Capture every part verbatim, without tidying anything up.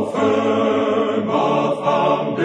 how firm a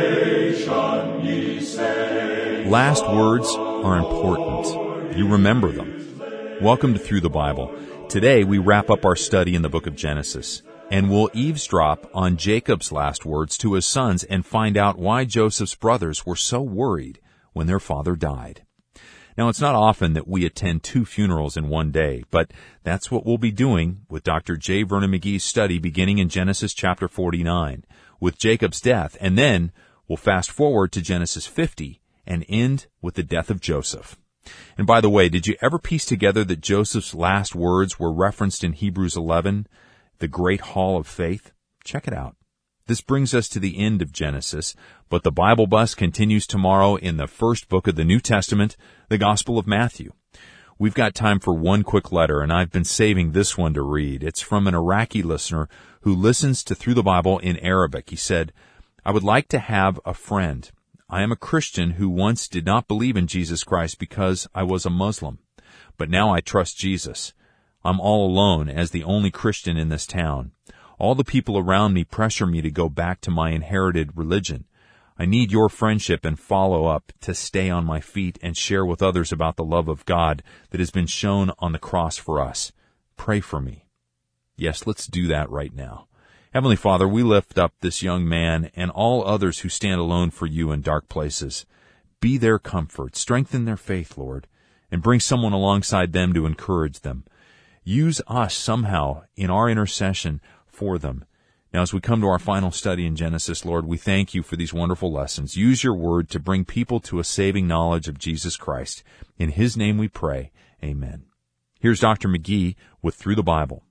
foundation ye say. Last words are important. You remember them. Welcome to Through the Bible. Today we wrap up our study in the book of Genesis, and we'll eavesdrop on Jacob's last words to his sons and find out why Joseph's brothers were so worried when their father died. Now, it's not often that we attend two funerals in one day, but that's what we'll be doing with Doctor J. Vernon McGee's study beginning in Genesis chapter forty-nine, with Jacob's death, and then we'll fast forward to Genesis fifty and end with the death of Joseph. And by the way, did you ever piece together that Joseph's last words were referenced in Hebrews eleven, the great hall of faith? Check it out. This brings us to the end of Genesis, but the Bible Bus continues tomorrow in the first book of the New Testament, the Gospel of Matthew. We've got time for one quick letter, and I've been saving this one to read. It's from an Iraqi listener who listens to Through the Bible in Arabic. He said, "I would like to have a friend. I am a Christian who once did not believe in Jesus Christ because I was a Muslim, but now I trust Jesus. I'm all alone as the only Christian in this town. All the people around me pressure me to go back to my inherited religion. I need your friendship and follow-up to stay on my feet and share with others about the love of God that has been shown on the cross for us. Pray for me." Yes, let's do that right now. Heavenly Father, we lift up this young man and all others who stand alone for you in dark places. Be their comfort, strengthen their faith, Lord, and bring someone alongside them to encourage them. Use us somehow in our intercession for them. Now, as we come to our final study in Genesis, Lord, we thank you for these wonderful lessons. Use your word to bring people to a saving knowledge of Jesus Christ. In his name we pray. Amen. Here's Doctor McGee with Through the Bible.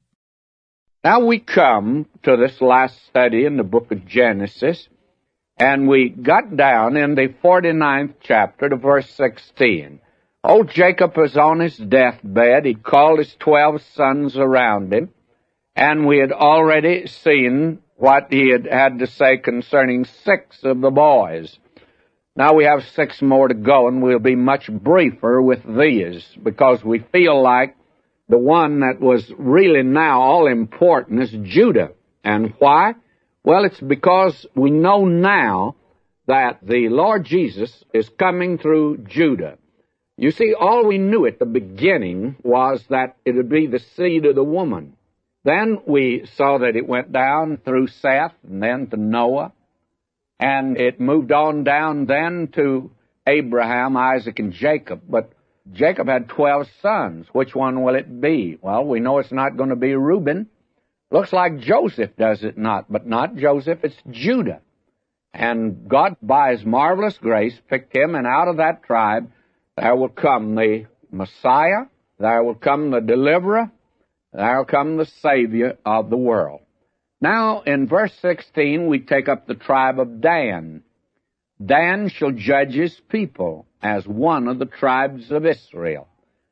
Now we come to this last study in the book of Genesis, and we got down in the forty-ninth chapter to verse sixteen. Old Jacob was on his deathbed. He called his twelve sons around him, and we had already seen what he had had to say concerning six of the boys. Now we have six more to go, and we'll be much briefer with these, because we feel like the one that was really now all important is Judah. And why? Well, it's because we know now that the Lord Jesus is coming through Judah. You see, all we knew at the beginning was that it would be the seed of the woman. Then we saw that it went down through Seth and then to Noah, and it moved on down then to Abraham, Isaac, and Jacob. But Jacob had twelve sons. Which one will it be? Well, we know it's not going to be Reuben. Looks like Joseph does it not, but not Joseph, it's Judah. And God, by his marvelous grace, picked him, and out of that tribe there will come the Messiah, there will come the deliverer, there will come the Savior of the world. Now, in verse sixteen, we take up the tribe of Dan. Dan shall judge his people as one of the tribes of Israel.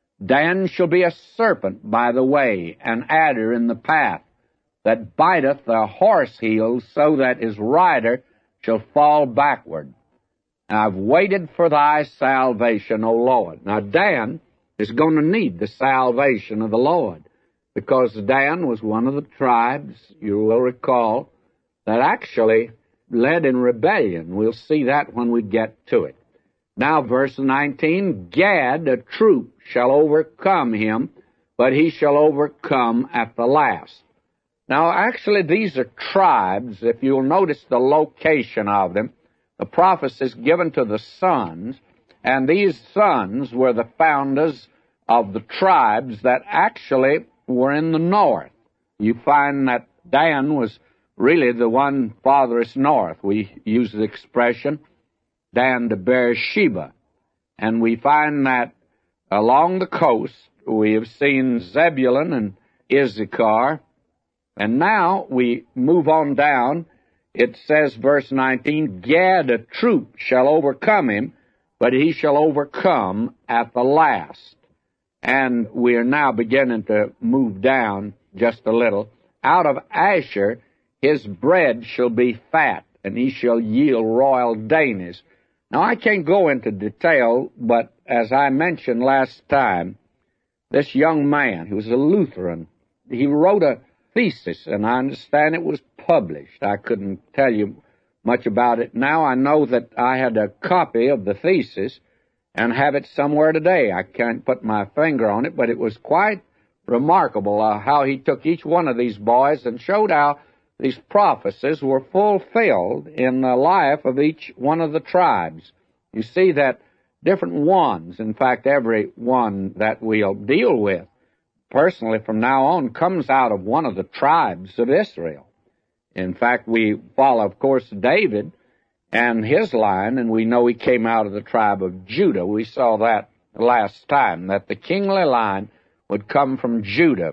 Dan shall be a serpent by the way, an adder in the path, that biteth the horse heels, so that his rider shall fall backward. I've waited for thy salvation, O Lord. Now, Dan is going to need the salvation of the Lord, because Dan was one of the tribes, you will recall, that actually led in rebellion. We'll see that when we get to it. Now, verse nineteen, Gad, a troop, shall overcome him, but he shall overcome at the last. Now, actually, these are tribes. If you'll notice the location of them, the prophecy is given to the sons, and these sons were the founders of the tribes that actually were in the north. You find that Dan was really the one farthest north. We use the expression Dan to Beersheba. And we find that along the coast we have seen Zebulun and Issachar. And now we move on down. It says, verse nineteen, Gad, a troop, shall overcome him, but he shall overcome at the last. And we are now beginning to move down just a little. Out of Asher his bread shall be fat, and he shall yield royal dainties. Now, I can't go into detail, but as I mentioned last time, this young man, who was a Lutheran, he wrote a, thesis, and I understand it was published. I couldn't tell you much about it now. I know that I had a copy of the thesis and have it somewhere today. I can't put my finger on it, but it was quite remarkable uh, how he took each one of these boys and showed how these prophecies were fulfilled in the life of each one of the tribes. You see that different ones, in fact, every one that we'll deal with, personally from now on, comes out of one of the tribes of Israel. In fact, we follow, of course, David and his line, and we know he came out of the tribe of Judah. We saw that last time, that the kingly line would come from Judah.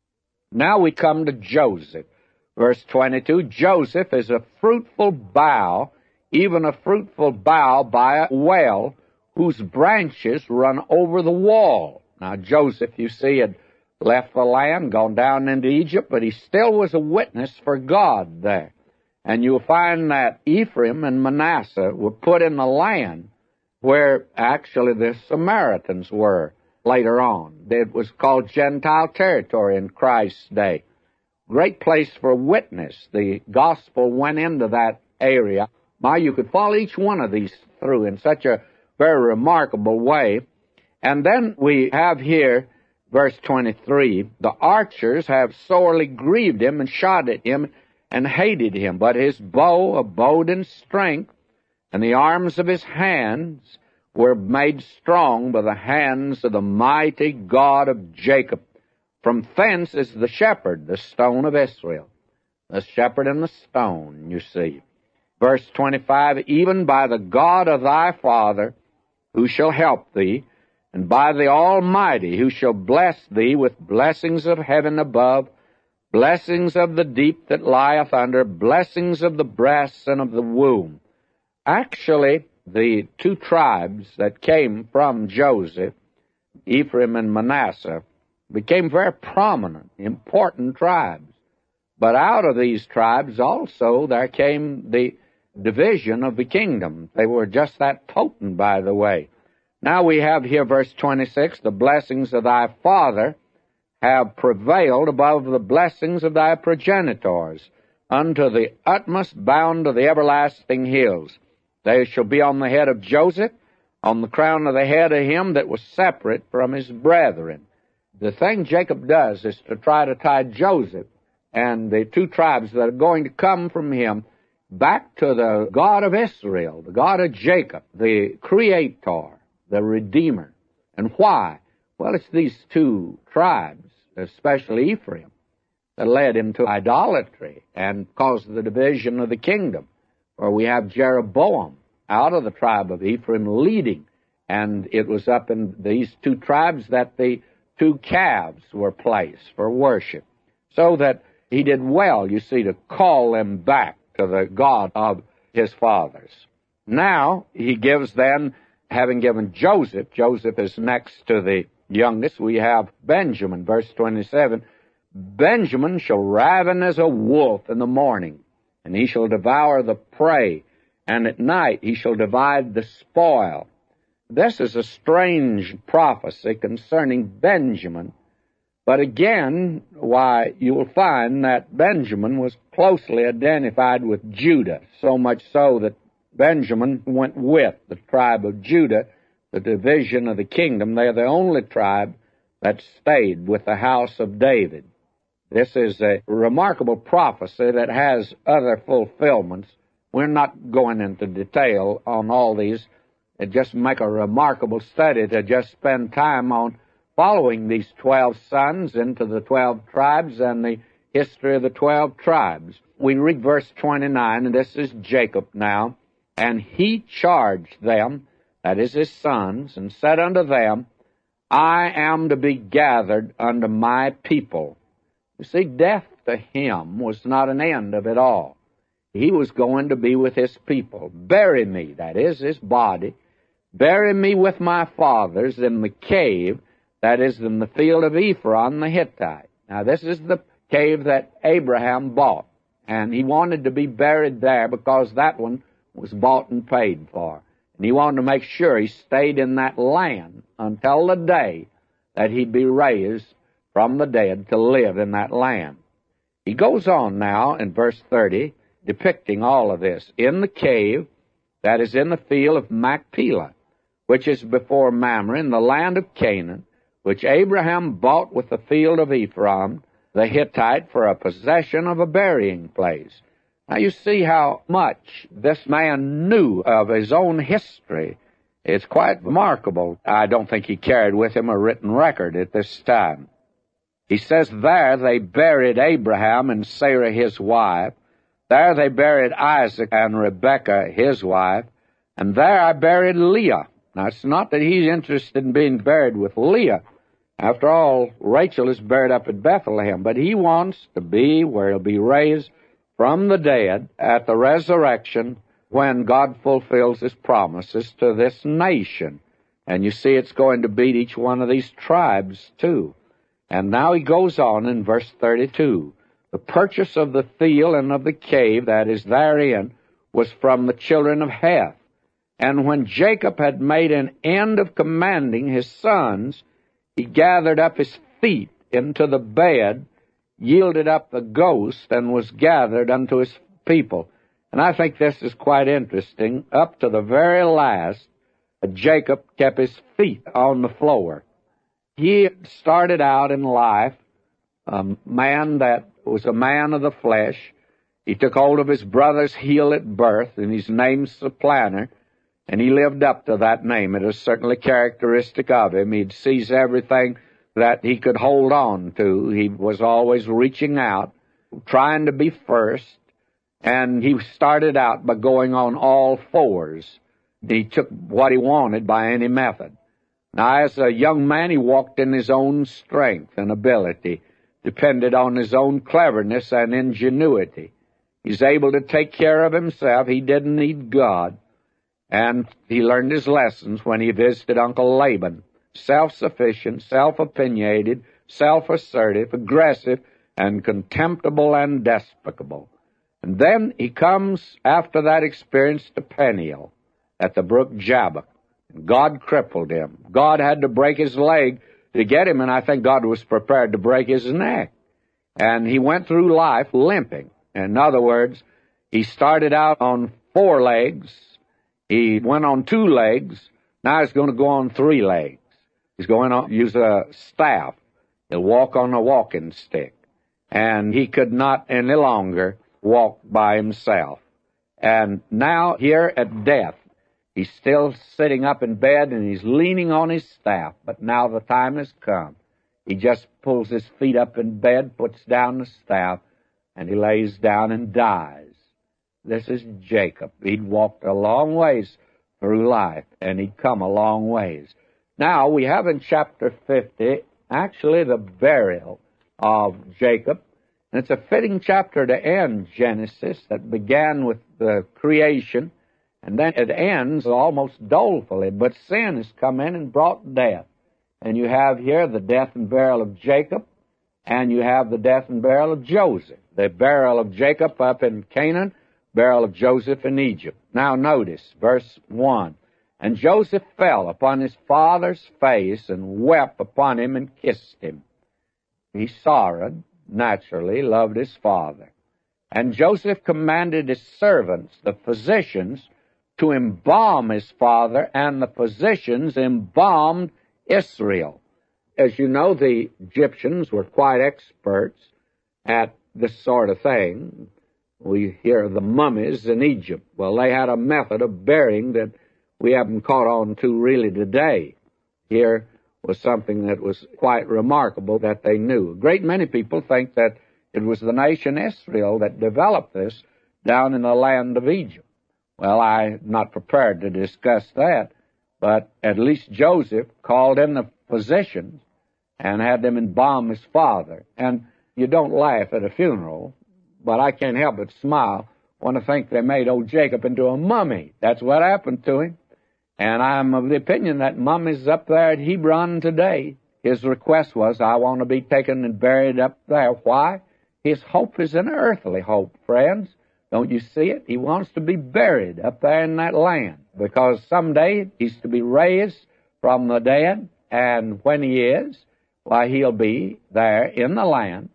Now we come to Joseph. Verse twenty-two, Joseph is a fruitful bough, even a fruitful bough by a well, whose branches run over the wall. Now Joseph, you see, had left the land, gone down into Egypt, but he still was a witness for God there. And you'll find that Ephraim and Manasseh were put in the land where actually the Samaritans were later on. It was called Gentile territory in Christ's day. Great place for witness. The gospel went into that area. Now, you could follow each one of these through in such a very remarkable way. And then we have here, verse twenty-three, the archers have sorely grieved him and shot at him and hated him, but his bow abode in strength, and the arms of his hands were made strong by the hands of the mighty God of Jacob. From thence is the shepherd, the stone of Israel. The shepherd and the stone, you see. Verse twenty-five, even by the God of thy father, who shall help thee, and by the Almighty, who shall bless thee with blessings of heaven above, blessings of the deep that lieth under, blessings of the breasts and of the womb. Actually, the two tribes that came from Joseph, Ephraim and Manasseh, became very prominent, important tribes. But out of these tribes also there came the division of the kingdom. They were just that potent, by the way. Now we have here verse twenty-six, the blessings of thy father have prevailed above the blessings of thy progenitors, unto the utmost bound of the everlasting hills. They shall be on the head of Joseph, on the crown of the head of him that was separate from his brethren. The thing Jacob does is to try to tie Joseph and the two tribes that are going to come from him back to the God of Israel, the God of Jacob, the Creator, the Redeemer. And why? Well, it's these two tribes, especially Ephraim, that led him to idolatry and caused the division of the kingdom. Or we have Jeroboam out of the tribe of Ephraim leading, and it was up in these two tribes that the two calves were placed for worship, so that he did well, you see, to call them back to the God of his fathers. Now, he gives then, having given Joseph, Joseph is next to the youngest, we have Benjamin, verse twenty-seven, Benjamin shall raven as a wolf in the morning, and he shall devour the prey, and at night he shall divide the spoil. This is a strange prophecy concerning Benjamin, but again, why, you will find that Benjamin was closely identified with Judah, so much so that Benjamin went with the tribe of Judah, the division of the kingdom. They are the only tribe that stayed with the house of David. This is a remarkable prophecy that has other fulfillments. We're not going into detail on all these. It just make a remarkable study to just spend time on following these twelve sons into the twelve tribes and the history of the twelve tribes. We read verse twenty-nine, and this is Jacob now. And he charged them, that is his sons, and said unto them, I am to be gathered unto my people. You see, death to him was not an end of it all. He was going to be with his people. Bury me, that is, his body. Bury me with my fathers in the cave, that is, in the field of Ephron the Hittite. Now, this is the cave that Abraham bought, and he wanted to be buried there because that one was bought and paid for. And he wanted to make sure he stayed in that land until the day that he'd be raised from the dead to live in that land. He goes on now in verse thirty, depicting all of this. In the cave that is in the field of Machpelah, which is before Mamre, in the land of Canaan, which Abraham bought with the field of Ephron, the Hittite, for a possession of a burying place. Now you see how much this man knew of his own history. It's quite remarkable. I don't think he carried with him a written record at this time. He says, there they buried Abraham and Sarah his wife. There they buried Isaac and Rebekah his wife. And there I buried Leah. Now, it's not that he's interested in being buried with Leah. After all, Rachel is buried up at Bethlehem. But he wants to be where he'll be raised from the dead at the resurrection when God fulfills his promises to this nation. And you see it's going to beat each one of these tribes, too. And now he goes on in verse thirty-two. The purchase of the field and of the cave that is therein was from the children of Heth. And when Jacob had made an end of commanding his sons, he gathered up his feet into the bed, yielded up the ghost, and was gathered unto his people. And I think this is quite interesting. Up to the very last, Jacob kept his feet on the floor. He started out in life a man that was a man of the flesh. He took hold of his brother's heel at birth, and his name's Supplanter, and he lived up to that name. It was certainly characteristic of him. He'd seize everything that he could hold on to. He was always reaching out, trying to be first, and he started out by going on all fours. He took what he wanted by any method. Now, as a young man, he walked in his own strength and ability, depended on his own cleverness and ingenuity. He's able to take care of himself. He didn't need God. And he learned his lessons when he visited Uncle Laban. Self-sufficient, self-opinionated, self-assertive, aggressive, and contemptible and despicable. And then he comes, after that experience, to Peniel at the brook Jabbok. God crippled him. God had to break his leg to get him, and I think God was prepared to break his neck. And he went through life limping. In other words, he started out on four legs. He went on two legs. Now he's going to go on three legs. He's going to use a staff. He'll walk on a walking stick. And he could not any longer walk by himself. And now here at death, he's still sitting up in bed and he's leaning on his staff, but now the time has come. He just pulls his feet up in bed, puts down the staff, and he lays down and dies. This is Jacob. He'd walked a long ways through life, and he'd come a long ways. Now, we have in chapter fifty, actually the burial of Jacob, and it's a fitting chapter to end Genesis that began with the creation. And then it ends almost dolefully, but sin has come in and brought death. And you have here the death and burial of Jacob, and you have the death and burial of Joseph. The burial of Jacob up in Canaan, burial of Joseph in Egypt. Now notice, verse one. And Joseph fell upon his father's face and wept upon him and kissed him. He sorrowed, naturally, loved his father. And Joseph commanded his servants, the physicians, to embalm his father, and the physicians embalmed Israel. As you know, the Egyptians were quite experts at this sort of thing. We hear of the mummies in Egypt. Well, they had a method of burying that we haven't caught on to really today. Here was something that was quite remarkable that they knew. A great many people think that it was the nation Israel that developed this down in the land of Egypt. Well, I'm not prepared to discuss that, but at least Joseph called in the physicians and had them embalm his father. And you don't laugh at a funeral, but I can't help but smile when I think they made old Jacob into a mummy. That's what happened to him. And I'm of the opinion that mummy's up there at Hebron today. His request was, I want to be taken and buried up there. Why? His hope is an earthly hope, friends. Don't you see it? He wants to be buried up there in that land, because someday he's to be raised from the dead, and when he is, why, he'll be there in the land,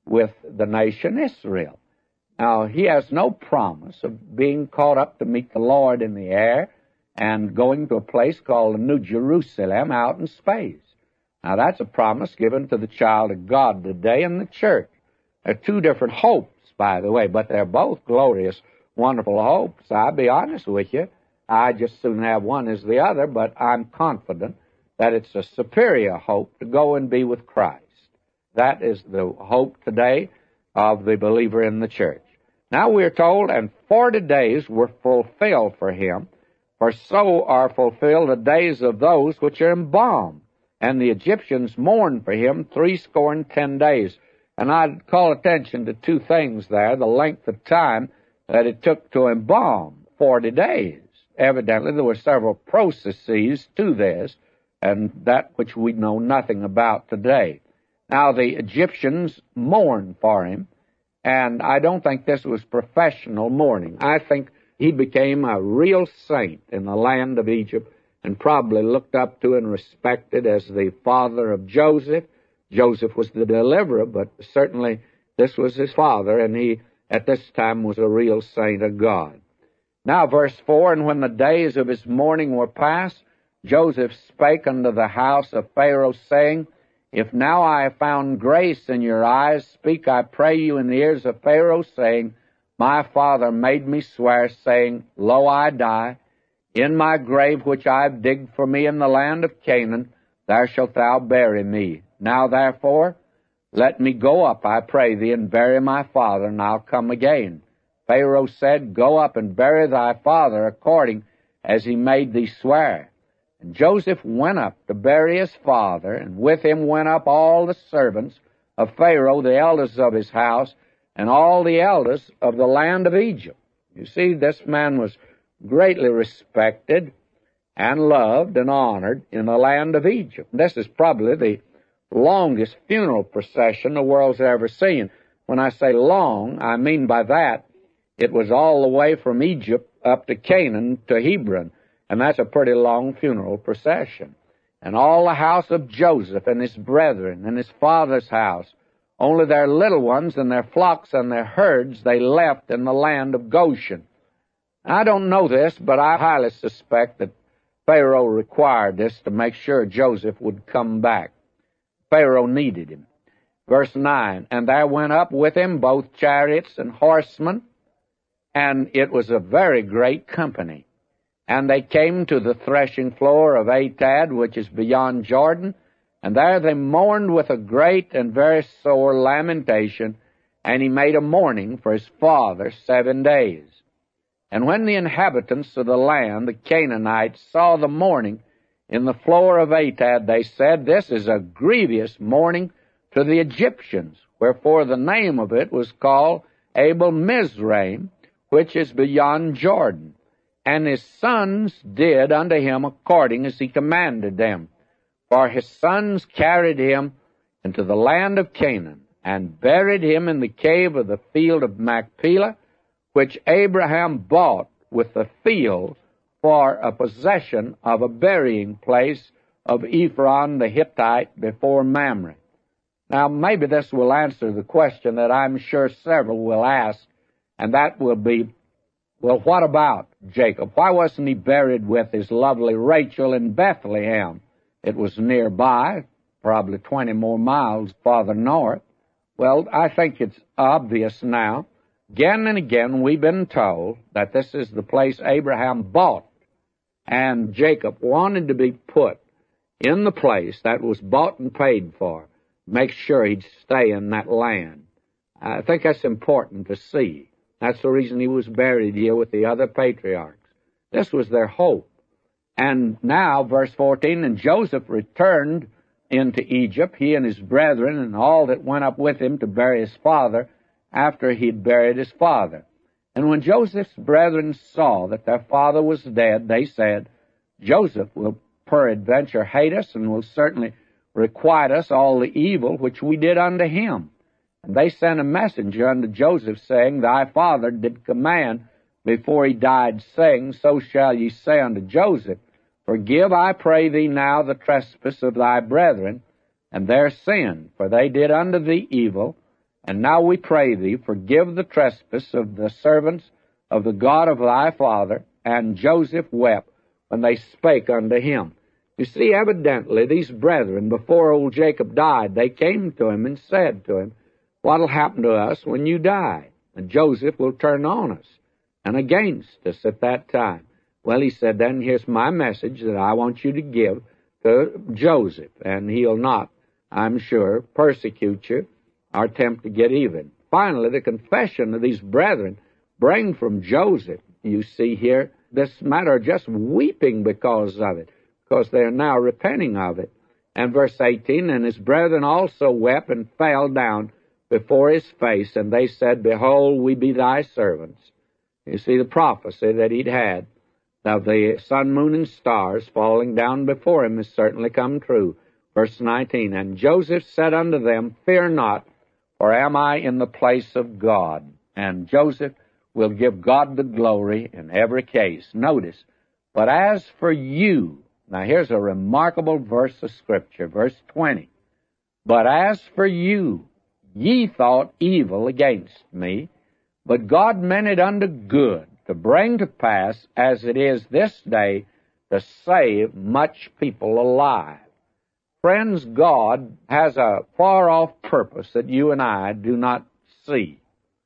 with the nation Israel. Now, he has no promise of being caught up to meet the Lord in the air and going to a place called the New Jerusalem out in space. Now, that's a promise given to the child of God today in the church. There are two different hopes, by the way, but they're both glorious, wonderful hopes. I'll be honest with you. I just soon have one as the other, but I'm confident that it's a superior hope to go and be with Christ. That is the hope today of the believer in the church. Now we're told, and forty days were fulfilled for him, for so are fulfilled the days of those which are embalmed. And the Egyptians mourned for him threescore and ten days. And I'd call attention to two things there, the length of time that it took to embalm, forty days. Evidently, there were several processes to this, and that which we know nothing about today. Now, the Egyptians mourned for him, and I don't think this was professional mourning. I think he became a real saint in the land of Egypt and probably looked up to and respected as the father of Joseph. Joseph was the deliverer, but certainly this was his father, and he at this time was a real saint of God. Now, verse four, and when the days of his mourning were past, Joseph spake unto the house of Pharaoh, saying, If now I have found grace in your eyes, speak, I pray you, in the ears of Pharaoh, saying, My father made me swear, saying, Lo, I die. In my grave which I have digged for me in the land of Canaan, there shalt thou bury me. Now therefore, let me go up, I pray thee, and bury my father, and I'll come again. Pharaoh said, Go up and bury thy father according as he made thee swear. And Joseph went up to bury his father, and with him went up all the servants of Pharaoh, the elders of his house, and all the elders of the land of Egypt. You see, this man was greatly respected and loved and honored in the land of Egypt. This is probably the longest funeral procession the world's ever seen. When I say long, I mean by that it was all the way from Egypt up to Canaan to Hebron, and that's a pretty long funeral procession. And all the house of Joseph and his brethren and his father's house, only their little ones and their flocks and their herds they left in the land of Goshen. I don't know this, but I highly suspect that Pharaoh required this to make sure Joseph would come back. Pharaoh needed him. Verse nine, And there went up with him both chariots and horsemen, and it was a very great company. And they came to the threshing floor of Atad, which is beyond Jordan, and there they mourned with a great and very sore lamentation, and he made a mourning for his father seven days. And when the inhabitants of the land, the Canaanites, saw the mourning in the floor of Atad, they said, This is a grievous mourning to the Egyptians, wherefore the name of it was called Abel Mizraim, which is beyond Jordan. And his sons did unto him according as he commanded them. For his sons carried him into the land of Canaan, and buried him in the cave of the field of Machpelah, which Abraham bought with the field for a possession of a burying place of Ephron the Hittite before Mamre. Now, maybe this will answer the question that I'm sure several will ask, and that will be, well, what about Jacob? Why wasn't he buried with his lovely Rachel in Bethlehem? It was nearby, probably twenty more miles farther north. Well, I think it's obvious now. Again and again, we've been told that this is the place Abraham bought, and Jacob wanted to be put in the place that was bought and paid for. Make sure he'd stay in that land. I think that's important to see. That's the reason he was buried here with the other patriarchs. This was their hope. And now, verse fourteen, And Joseph returned into Egypt, he and his brethren, and all that went up with him to bury his father, after he'd buried his father. And when Joseph's brethren saw that their father was dead, they said, Joseph will peradventure hate us, and will certainly requite us all the evil which we did unto him. And they sent a messenger unto Joseph, saying, Thy father did command before he died, saying, So shall ye say unto Joseph, Forgive, I pray thee now, the trespass of thy brethren, and their sin, for they did unto thee evil, And now we pray thee, forgive the trespass of the servants of the God of thy father. And Joseph wept when they spake unto him. You see, evidently, these brethren, before old Jacob died, they came to him and said to him, what'll happen to us when you die? And Joseph will turn on us and against us at that time. Well, he said, then here's my message that I want you to give to Joseph, and he'll not, I'm sure, persecute you or attempt to get even. Finally, the confession of these brethren bring from Joseph, you see here, this matter just weeping because of it, because they are now repenting of it. And verse eighteen, and his brethren also wept and fell down before his face, and they said, behold, we be thy servants. You see, the prophecy that he'd had of the sun, moon, and stars falling down before him has certainly come true. Verse nineteen, and Joseph said unto them, fear not, for am I in the place of God? And Joseph will give God the glory in every case. Notice, but as for you, now here's a remarkable verse of Scripture, verse twenty, but as for you, ye thought evil against me, but God meant it unto good, to bring to pass, as it is this day, to save much people alive. Friends, God has a far-off purpose that you and I do not see.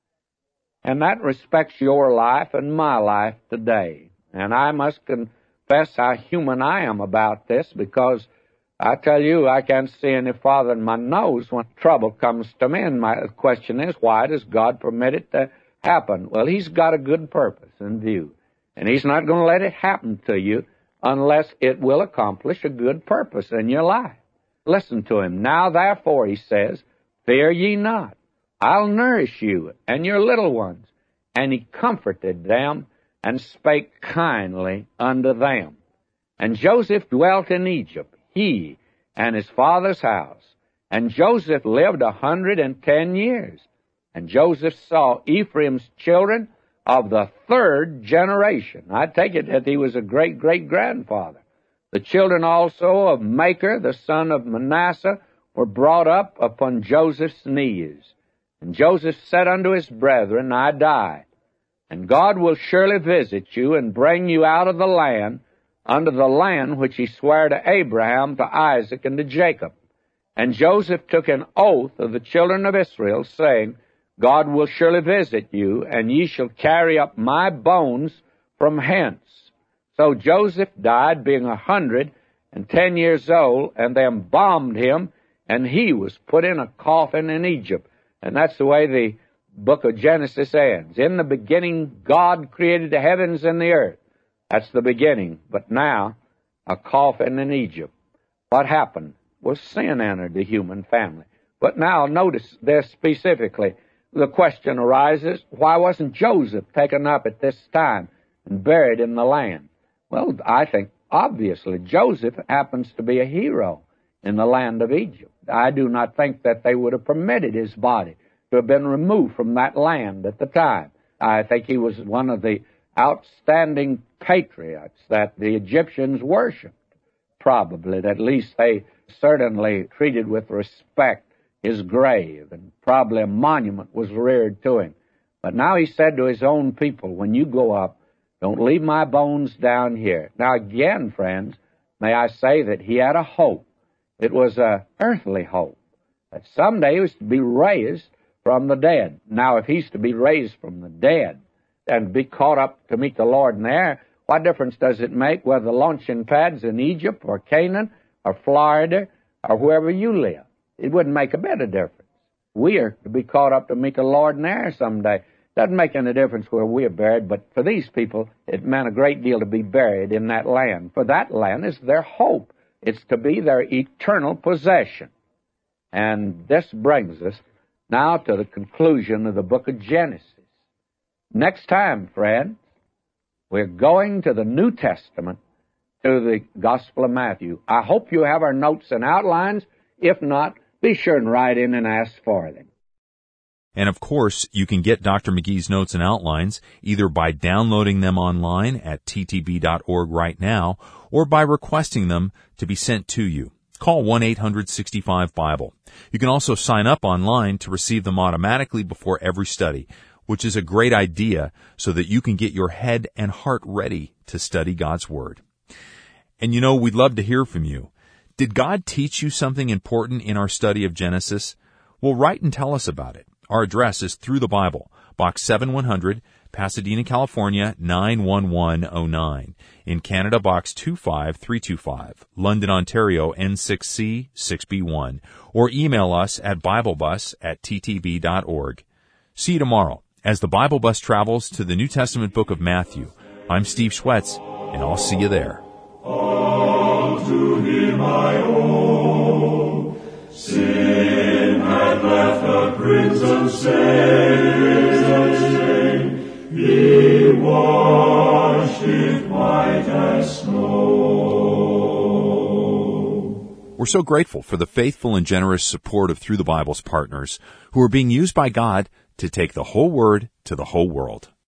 And that respects your life and my life today. And I must confess how human I am about this, because I tell you, I can't see any farther than my nose when trouble comes to me. And my question is, why does God permit it to happen? Well, he's got a good purpose in view. And he's not going to let it happen to you unless it will accomplish a good purpose in your life. Listen to him. Now, therefore, he says, fear ye not. I'll nourish you and your little ones. And he comforted them and spake kindly unto them. And Joseph dwelt in Egypt, he and his father's house. And Joseph lived a hundred and ten years. And Joseph saw Ephraim's children of the third generation. I take it that he was a great-great-grandfather. The children also of Machir, the son of Manasseh, were brought up upon Joseph's knees. And Joseph said unto his brethren, I die, and God will surely visit you and bring you out of the land, unto the land which he sware to Abraham, to Isaac, and to Jacob. And Joseph took an oath of the children of Israel, saying, God will surely visit you, and ye shall carry up my bones from hence. So Joseph died, being a hundred and ten years old, and they embalmed him, and he was put in a coffin in Egypt. And that's the way the book of Genesis ends. In the beginning, God created the heavens and the earth. That's the beginning. But now, a coffin in Egypt. What happened? Well, sin entered the human family. But now, notice this specifically. The question arises, why wasn't Joseph taken up at this time and buried in the land? Well, I think, obviously, Joseph happens to be a hero in the land of Egypt. I do not think that they would have permitted his body to have been removed from that land at the time. I think he was one of the outstanding patriots that the Egyptians worshipped, probably. At least they certainly treated with respect his grave, and probably a monument was reared to him. But now he said to his own people, when you go up, don't leave my bones down here. Now again, friends, may I say that he had a hope. It was an earthly hope, that someday he was to be raised from the dead. Now, if he's to be raised from the dead and be caught up to meet the Lord in there, what difference does it make whether the launching pad's in Egypt or Canaan or Florida or wherever you live? It wouldn't make a bit of difference. We are to be caught up to meet the Lord in there someday. Doesn't make any difference where we are buried, but for these people, it meant a great deal to be buried in that land. For that land is their hope. It's to be their eternal possession. And this brings us now to the conclusion of the book of Genesis. Next time, friends, we're going to the New Testament, to the Gospel of Matthew. I hope you have our notes and outlines. If not, be sure and write in and ask for them. And of course, you can get Doctor McGee's notes and outlines either by downloading them online at t t b dot org right now, or by requesting them to be sent to you. Call one eight hundred sixty-five Bible. You can also sign up online to receive them automatically before every study, which is a great idea so that you can get your head and heart ready to study God's Word. And you know, we'd love to hear from you. Did God teach you something important in our study of Genesis? Well, write and tell us about it. Our address is Through the Bible, Box seven one hundred, Pasadena, California, nine one one oh nine. In Canada, Box two five three two five. London, Ontario, N six C six B one. Or email us at biblebus at t t b dot org. See you tomorrow as the Bible Bus travels to the New Testament book of Matthew. I'm Steve Schwetz, and I'll see you there. All to him I owe. Sin had left a crimson stain. He washed it white as snow. We're so grateful for the faithful and generous support of Through the Bible's partners who are being used by God to take the whole Word to the whole world.